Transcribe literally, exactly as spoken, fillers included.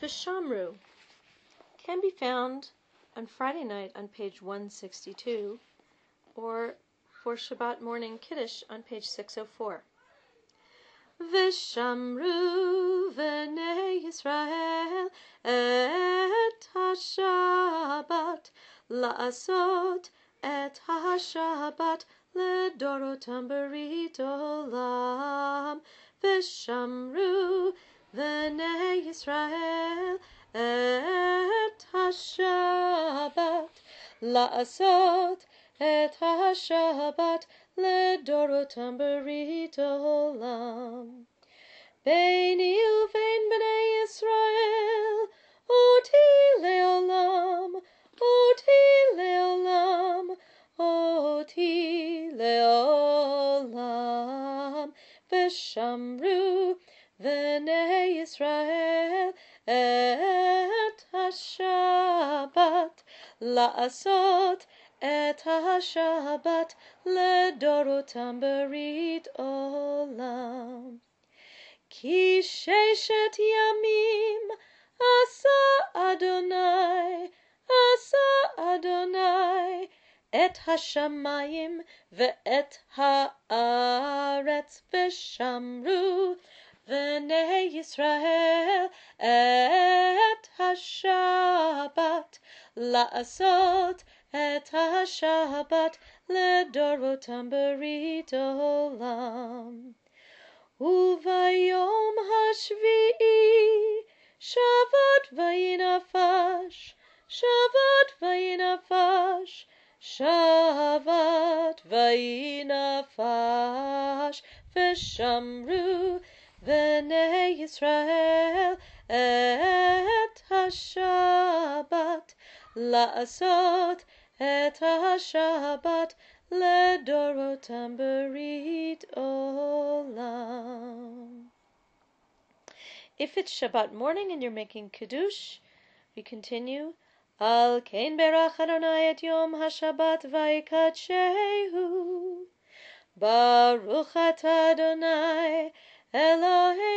Vishamru can be found on Friday night on page one sixty-two, or for Shabbat morning Kiddush on page six oh four. Vishamru v'nei Yisrael et ha-Shabbat la'asot et ha-Shabbat ledorotam berit olam. Vishamru v'nei Yisrael et ha-Shabbat la'asot et ha-Shabbat ledorotam berit olam. Beini uvein b'nei Yisrael oti leolam, oti leolam, oti leolam. V'shamru v'nei Yisrael et ha-Shabbat la'asot et ha-Shabbat ledorotam berit olam. Ki sheshet yamim asa Adonai, asa Adonai et hashamayim ve'et ha'aretz. V'shamru v'nei Yisrael et ha-Shabbat la'asot et ha-Shabbat ledorotam berit olam. Uvayom hashvi'i Shabbat vayinafash, Shabbat vayinafash, Shabbat vayinafash. V'shamru v'nei Yisrael et ha-Shabbat la'asot et ha-Shabbat ledorotam berit olam. If it's Shabbat morning and you're making Kiddush, we continue. Al kein berach Adonai et yom ha-Shabbat vayikadshehu. Baruch atah Adonai Elohei